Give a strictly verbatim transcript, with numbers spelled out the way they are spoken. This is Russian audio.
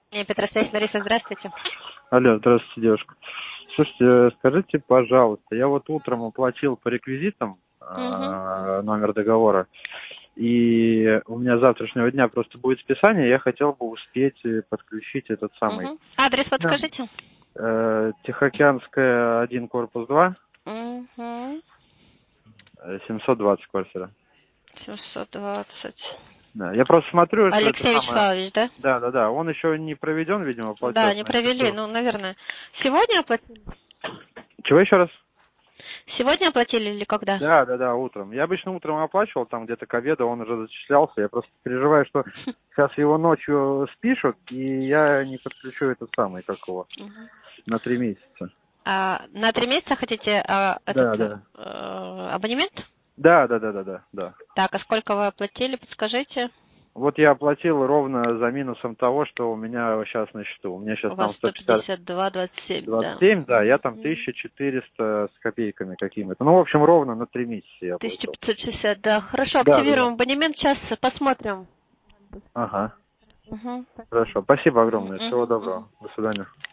Не, Петросвязь, Лариса, здравствуйте. Алло, здравствуйте, девушка. Слушайте, скажите, пожалуйста, я вот утром оплатил по реквизитам Угу. э, номер договора, и у меня с завтрашнего дня просто будет списание, я хотел бы успеть подключить этот самый. Угу. Адрес подскажите. Э, Тихоокеанская, один, корпус два, Угу. семьсот двадцать квартира. семьсот двадцать. Да, я просто смотрю, что это Алексей самое... Вячеславович, да? Да, да, да, он еще не проведен, видимо, Да, платеж не на провели, счету. ну, наверное. Сегодня оплатили? Чего еще раз? Сегодня оплатили или когда? Да, да, да, утром. Я обычно утром оплачивал, там где-то к обеду он уже зачислялся. Я просто переживаю, что сейчас его ночью спишут, и я не подключу этот самый, как его, Угу. на три месяца. А, на три месяца хотите а, Да, этот да. э, абонемент? Да, да, да, да, да, да. Так, а сколько вы оплатили, подскажите? Вот я оплатил ровно за минусом того, что у меня сейчас на счету. У меня сейчас У там вас сто сто пятьдесят пятьдесят два двадцать семь, двадцать да. семь, да, я там Угу. тысяча четыреста с копейками какими-то. Ну, в общем, ровно на три месяца я тысяча оплатил. пятьсот шестьдесят, да. Хорошо, Да, да, да. активируем абонемент, сейчас посмотрим. Ага. Угу, спасибо. Хорошо. Спасибо огромное. Всего Угу, угу. доброго. До свидания.